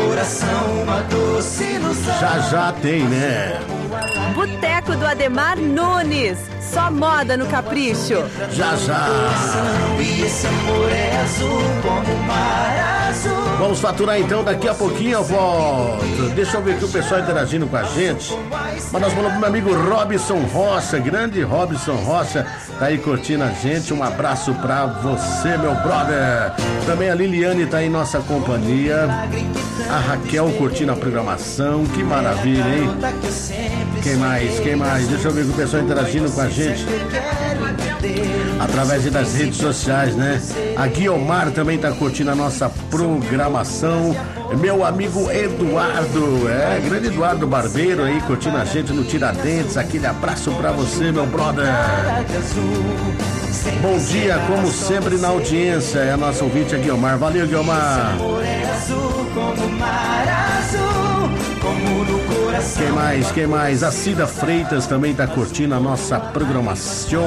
Já já tem, né? Boteco do Ademar Nunes, só moda no capricho. Já já. E esse amor é azul como o mar azul. Vamos faturar então, daqui a pouquinho eu volto. Deixa eu ver aqui o pessoal interagindo com a gente. Mas nós falamos pro meu amigo Robson Rocha, grande Robson Rocha, tá aí curtindo a gente. Um abraço pra você, meu brother. Também a Liliane tá em nossa companhia. A Raquel curtindo a programação. Que maravilha, hein? Quem mais? Quem mais? Deixa eu ver o pessoal interagindo com a gente através das redes sociais, né? A Guiomar também tá curtindo a nossa programação. Meu amigo Eduardo, é, grande Eduardo Barbeiro aí curtindo a gente no Tiradentes. Aquele abraço pra você, meu brother. Bom dia, como sempre na audiência. É a nossa ouvinte, a Guiomar. Valeu, Guiomar. Quem mais? Quem mais? A Cida Freitas também tá curtindo a nossa programação.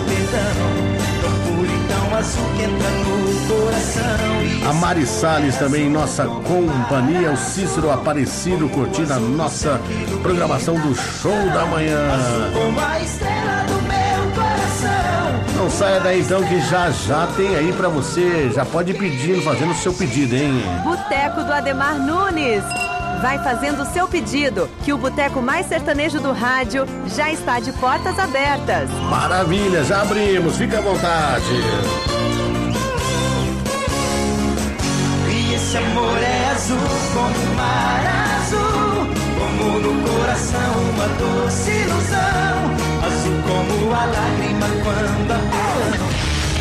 A Mari Salles também em nossa companhia. O Cícero Aparecido curtindo a nossa programação do Show da Manhã. Não saia daí então que já já tem aí pra você. Já pode ir pedindo, fazendo o seu pedido, hein? Boteco do Ademar Nunes. Vai fazendo o seu pedido, que o boteco mais sertanejo do rádio já está de portas abertas. Maravilha, já abrimos, fica à vontade. E esse amor é azul como o mar azul, como no coração uma doce ilusão, azul como a lágrima quando a perdão.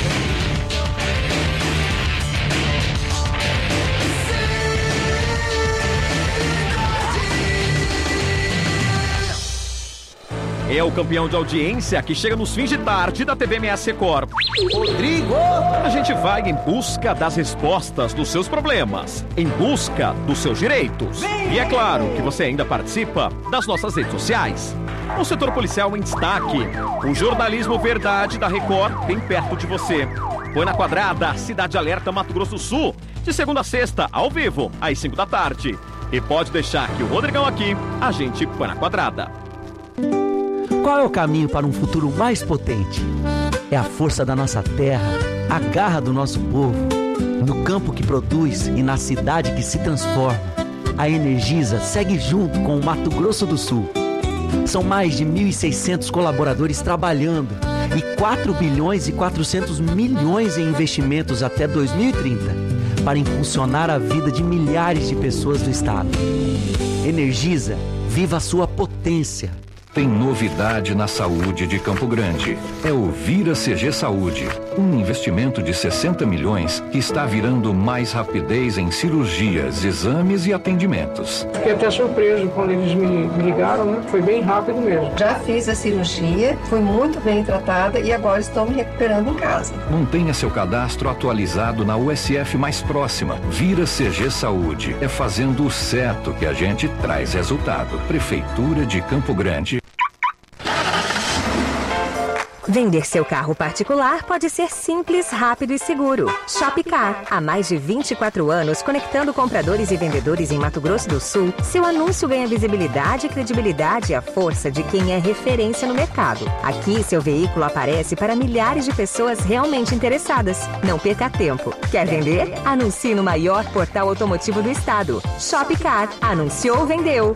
É o campeão de audiência que chega nos fins de tarde da T V M S Corp. Rodrigo! A gente vai em busca das respostas dos seus problemas, em busca dos seus direitos. E é claro que você ainda participa das nossas redes sociais. O setor policial em destaque. O jornalismo verdade da Record bem perto de você. Põe na quadrada, Cidade Alerta, Mato Grosso do Sul. De segunda a sexta, ao vivo, às cinco da tarde. E pode deixar que o Rodrigão aqui, a gente põe na quadrada. Qual é o caminho para um futuro mais potente? É a força da nossa terra, a garra do nosso povo, no campo que produz e na cidade que se transforma. A Energisa segue junto com o Mato Grosso do Sul. São mais de mil e seiscentos colaboradores trabalhando e quatro bilhões e quatrocentos milhões em investimentos até dois mil e trinta para impulsionar a vida de milhares de pessoas do estado. Energisa, viva a sua potência. Tem novidade na saúde de Campo Grande. É o Vira C G Saúde, um investimento de sessenta milhões que está virando mais rapidez em cirurgias, exames e atendimentos. Fiquei até surpreso quando eles me, me ligaram, né? Foi bem rápido mesmo. Já fiz a cirurgia, fui muito bem tratada e agora estou me recuperando em casa. Mantenha seu cadastro atualizado na U S F mais próxima. Vira C G Saúde. É fazendo o certo que a gente traz resultado. Prefeitura de Campo Grande. Vender seu carro particular pode ser simples, rápido e seguro. Shopcar, há mais de vinte e quatro anos conectando compradores e vendedores em Mato Grosso do Sul, seu anúncio ganha visibilidade, credibilidade e a força de quem é referência no mercado. Aqui, seu veículo aparece para milhares de pessoas realmente interessadas. Não perca tempo. Quer vender? Anuncie no maior portal automotivo do estado. Shopcar. Anunciou, vendeu.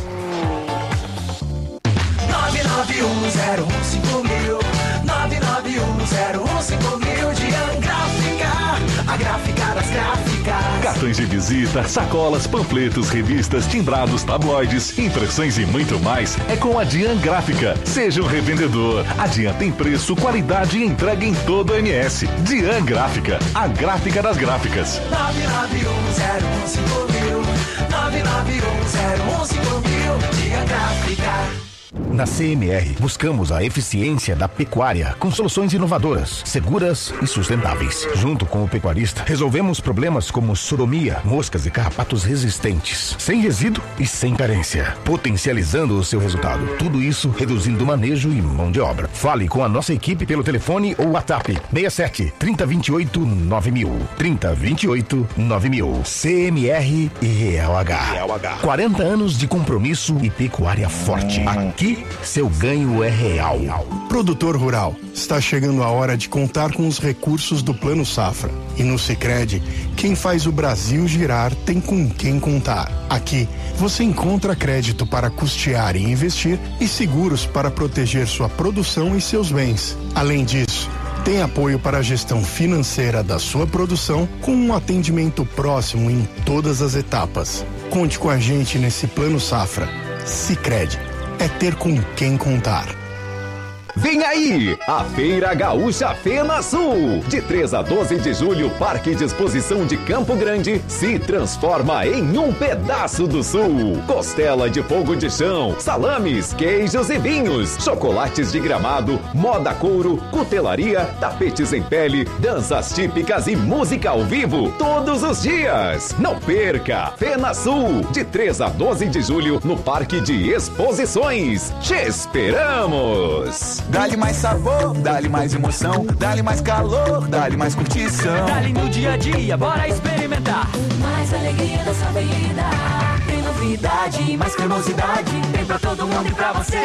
nove nove um zero um cinco mil nove nove um zero um cinco mil Dian Gráfica, a gráfica das gráficas. Cartões de visita, sacolas, panfletos, revistas, timbrados, tabloides, impressões e muito mais é com a Dian Gráfica. Seja um revendedor. A Dian tem preço, qualidade e entrega em todo o M S. Dian Gráfica, a gráfica das gráficas. nove nove um zero um cinco mil nove nove um zero um cinco mil Dian Gráfica. Na C M R, buscamos a eficiência da pecuária com soluções inovadoras, seguras e sustentáveis. Junto com o pecuarista, resolvemos problemas como sodomia, moscas e carrapatos resistentes, sem resíduo e sem carência, potencializando o seu resultado. Tudo isso reduzindo manejo e mão de obra. Fale com a nossa equipe pelo telefone ou WhatsApp seis sete, trinta, vinte e oito, nove mil. trinta, vinte e oito, nove mil. C M R e L H. quarenta anos de compromisso e pecuária forte. Aqui, seu ganho é real. Produtor rural, está chegando a hora de contar com os recursos do Plano Safra. E no Sicredi, quem faz o Brasil girar tem com quem contar. Aqui, você encontra crédito para custear e investir e seguros para proteger sua produção e seus bens. Além disso, tem apoio para a gestão financeira da sua produção com um atendimento próximo em todas as etapas. Conte com a gente nesse Plano Safra. Sicredi. É ter com quem contar. Vem aí, a Feira Gaúcha FenaSul. De três a doze de julho, Parque de Exposição de Campo Grande se transforma em um pedaço do Sul. Costela de fogo de chão, salames, queijos e vinhos, chocolates de Gramado, moda couro, cutelaria, tapetes em pele, danças típicas e música ao vivo todos os dias. Não perca, FenaSul, de três a doze de julho, no Parque de Exposições. Te esperamos! Dá-lhe mais sabor, dá-lhe mais emoção, dá-lhe mais calor, dá-lhe mais curtição. Dá-lhe no dia a dia, bora experimentar. Mais alegria da sua vida. Tem novidade, mais cremosidade. Tem pra todo mundo e pra você.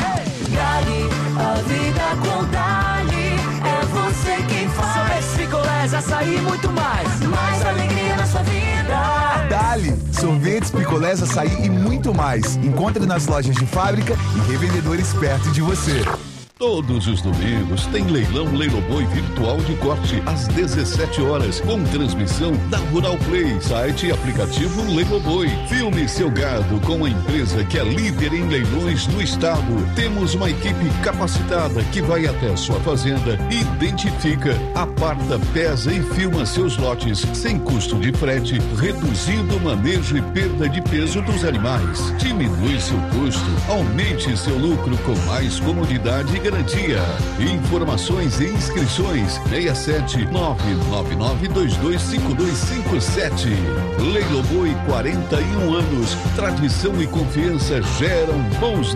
Dá-lhe a vida com Dá-lhe. É você quem faz. Sorvetes, picolés, açaí e muito mais. Mais alegria na sua vida. Dá-lhe sorvetes, picolés, açaí e muito mais. Encontre nas lojas de fábrica e revendedores perto de você. Todos os domingos tem leilão Leiloboi virtual de corte às dezessete horas, com transmissão da Rural Play, site e aplicativo Leiloboi. Filme seu gado com a empresa que é líder em leilões no estado. Temos uma equipe capacitada que vai até a sua fazenda, identifica, aparta, pesa e filma seus lotes sem custo de frete, reduzindo o manejo e perda de peso dos animais. Diminui seu custo, aumente seu lucro com mais comodidade e garantia. Informações e inscrições seis sete nove nove nove dois dois cinco dois cinco sete. Leiloboi, quarenta e um anos. Tradição e confiança geram bons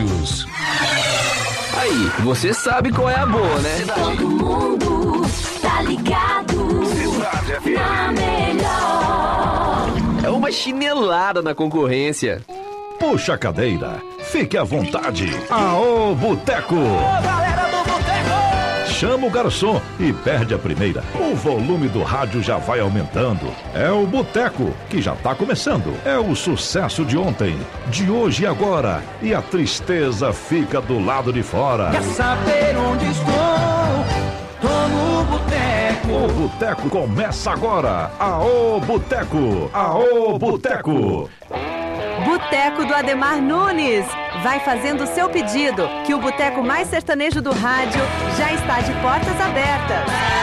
negócios. Aí, você sabe qual é a boa, né? Todo mundo tá Tá ligado? Cidade F M. Na melhor. É uma chinelada na concorrência. Puxa a cadeira, fique à vontade. Aô, Boteco! Ô, galera do Boteco! Chama o garçom e perde a primeira. O volume do rádio já vai aumentando. É o Boteco, que já tá começando. É o sucesso de ontem, de hoje e agora. E a tristeza fica do lado de fora. Quer saber onde estou? Tô no Boteco. O Boteco começa agora. Aô, Boteco! Aô, Boteco! Boteco do Ademar Nunes. Vai fazendo o seu pedido, que o boteco mais sertanejo do rádio já está de portas abertas.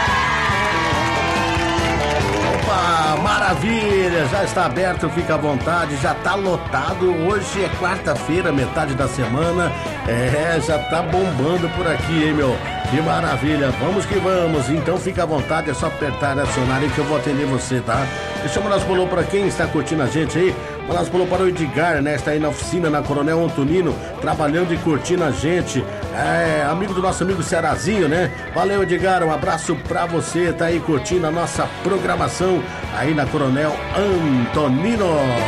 Opa, maravilha! Já está aberto, fica à vontade, já está lotado. Hoje é quarta-feira, metade da semana. É, já tá bombando por aqui, hein, meu? Que maravilha! Vamos que vamos! Então fica à vontade, é só apertar, acionar aí que eu vou atender você, tá? Deixa eu mandar as bolou pra quem está curtindo a gente aí. Mandar as bolou para o Edgar, né? Está aí na oficina, na Coronel Antonino, trabalhando e curtindo a gente. É, amigo do nosso amigo Cearazinho, né? Valeu, Edgar, um abraço pra você. Tá aí curtindo a nossa programação aí na Coronel Antonino.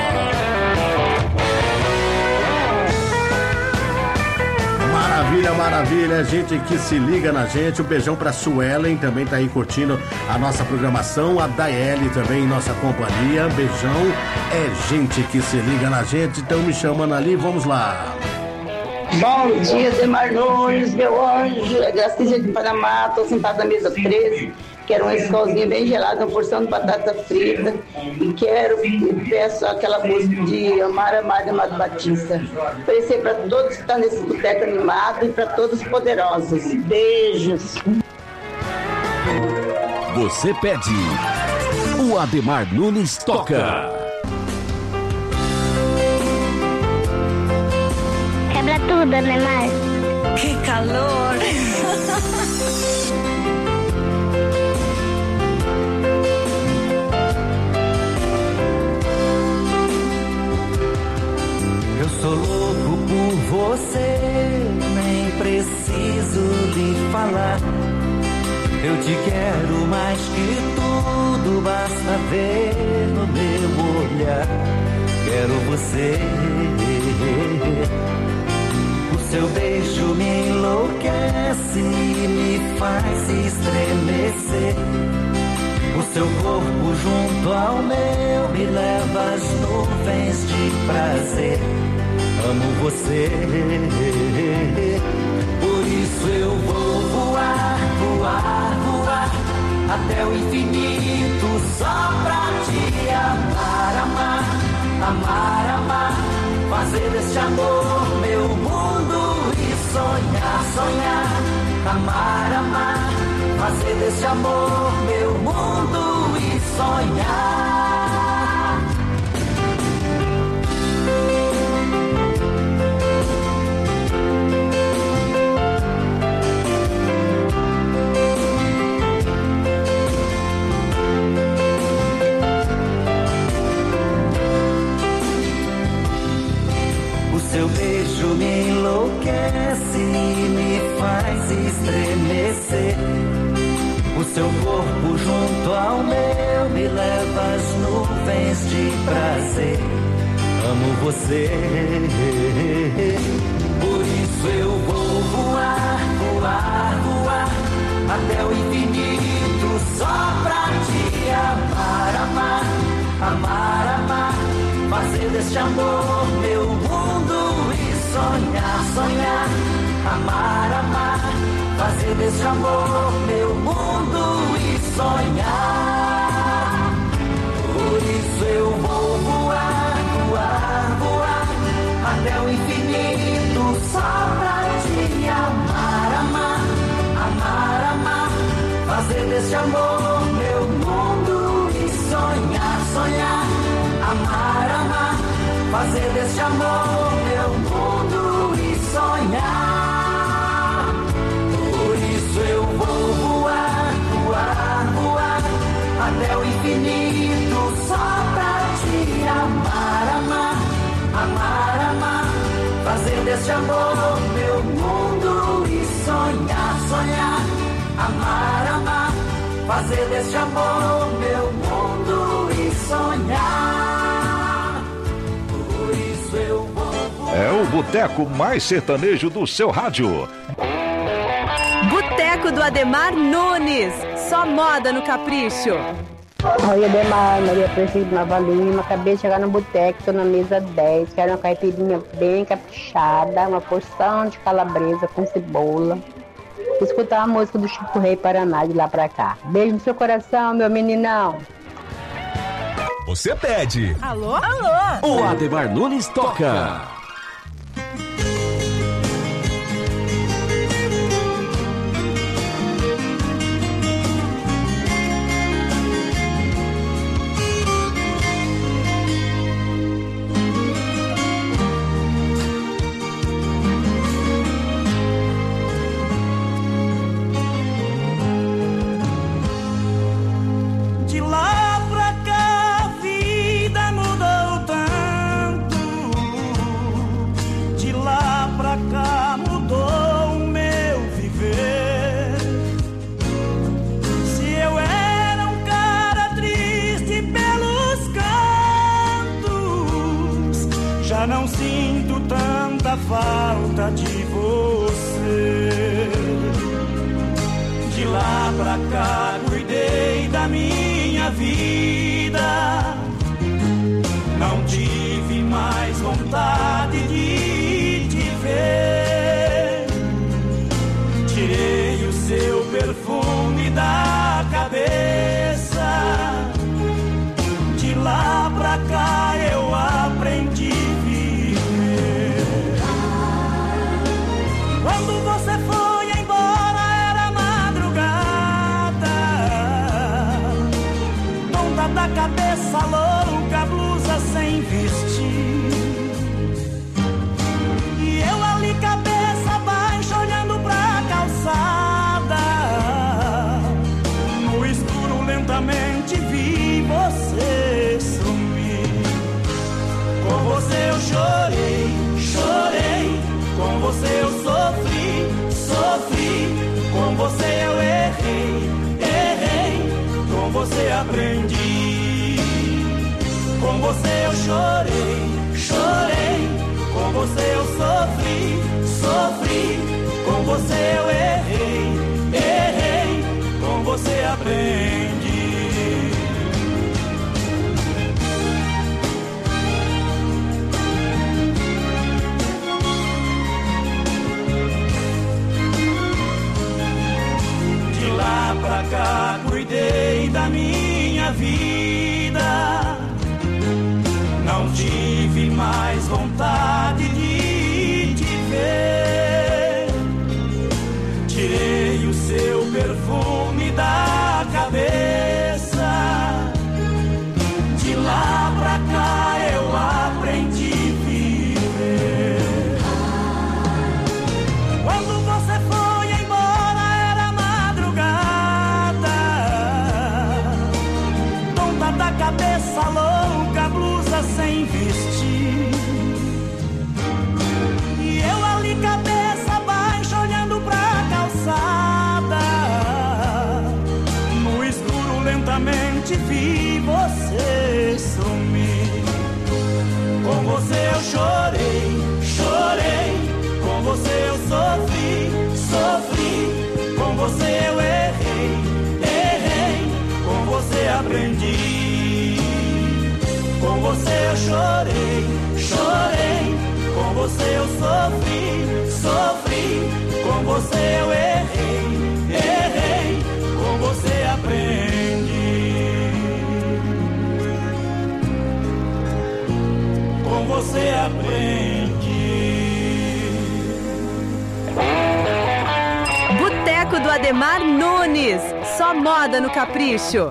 Maravilha, maravilha, gente que se liga na gente. Um beijão pra Suelen, também tá aí curtindo a nossa programação. A Daeli também, nossa companhia. Beijão, é gente que se liga na gente. Então me chamando ali, vamos lá. Bom dia, Ademar Nunes, meu anjo. É Gracinha de Panamá, tô sentada na mesa treze. Quero uma escolzinha bem gelada, uma porção de batata frita. E quero, e peço aquela música de Amar, Amar, de Amado Batista. Oferecer para todos que estão nesse boteco animado e para todos os poderosos. Beijos. Você pede, o Ademar Nunes toca. Quebra tudo, Ademar. Que calor! Eu sou louco por você, nem preciso lhe falar. Eu te quero mais que tudo, basta ver no meu olhar. Quero você. O seu beijo me enlouquece e me faz estremecer. O seu corpo junto ao meu me leva às nuvens de prazer. Amo você, por isso eu vou voar, voar, voar até o infinito só pra te amar, amar, amar, amar, fazer deste amor meu mundo e sonhar, sonhar, amar, amar, fazer deste amor meu mundo e sonhar. Seu beijo me enlouquece e me faz estremecer. O seu corpo junto ao meu me leva às nuvens de prazer. Amo você, por isso eu vou voar, voar, voar até o infinito só pra te amar, amar, amar, amar, fazer deste amor meu mundo e sonhar, sonhar, amar, amar, fazer deste amor meu mundo e sonhar. Por isso eu vou voar, voar, voar até o infinito só pra te amar, amar, amar, amar, fazer deste amor meu mundo e sonhar, sonhar, amar, amar, fazer deste amor meu mundo e sonhar. Por isso eu vou voar, voar, voar até o infinito só pra te amar, amar, amar, amar, fazer deste amor meu mundo e sonhar, sonhar, amar, amar, fazer deste amor meu mundo e sonhar. Por isso eu vou. É o boteco mais sertanejo do seu rádio. Boteco do Ademar Nunes. Só moda no capricho. Oi, Ademar, Maria Prefeito Nova Lima. Acabei de chegar no boteco, tô na mesa dez. Quero uma caipirinha bem caprichada, uma porção de calabresa com cebola. Vou escutar a música do Chico Rei Paraná de lá pra cá. Beijo no seu coração, meu meninão. Você pede. Alô? Alô? O Ademar Nunes toca. Não sinto tanta falta de você. De lá pra cá cuidei da minha vida. Não tive mais vontade de te ver. Tirei o seu perfume da cabeça. De lá pra cá eu aprendi. Quando você foi embora era madrugada, tonta da cabeça louca, blusa sem vestir. E eu ali cabeça baixa olhando pra calçada. No escuro lentamente vi você sumir. Com você eu chorei, chorei. Com você eu sofri, sofri. Com você eu errei, errei. Com você aprendi. Com você eu chorei, chorei. Com você eu sofri, sofri. Com você eu errei, errei. Com você aprendi. Lá pra cá cuidei da minha vida. Não tive mais vontade de te ver. Tirei o seu perfume da cabeça. De lá pra cá eu aprendi a viver. Quando você foi embora era madrugada, tonta da cabeça louca, blusa sem vestir. E eu ali cabeça baixa olhando pra calçada. No escuro lentamente vi você sumir. Com você eu chorei, chorei. Com você eu sofri, sofri. Com você eu errei, errei. Com você aprendi. Com você eu chorei, chorei. Com você eu sofri, sofri. Com você eu errei, errei. Com você aprendi. Com você aprendi. Boteco do Ademar Nunes. Só moda no capricho.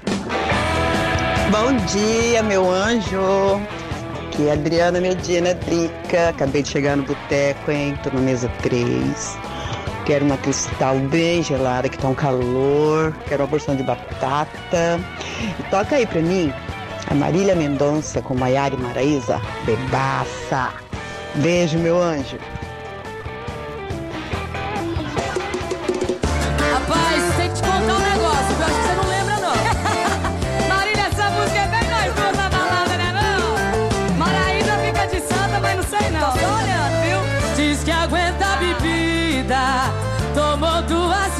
Bom dia, meu anjo. Aqui é a Adriana Medina Drica. Acabei de chegar no boteco, hein? Tô na mesa três. Quero uma cristal bem gelada, que tá um calor. Quero uma porção de batata. E toca aí pra mim a Marília Mendonça com Maiara e Maraísa. Bebaça. Beijo, meu anjo. Rapaz, tem que te contar um negócio. Eu acho que você não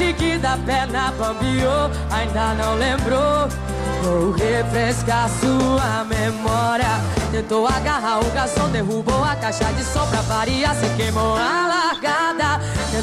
seguida a perna bambiou, ainda não lembrou. Vou refrescar sua memória. Tentou agarrar o garçom, derrubou a caixa de som pra variar, se queimou a largada.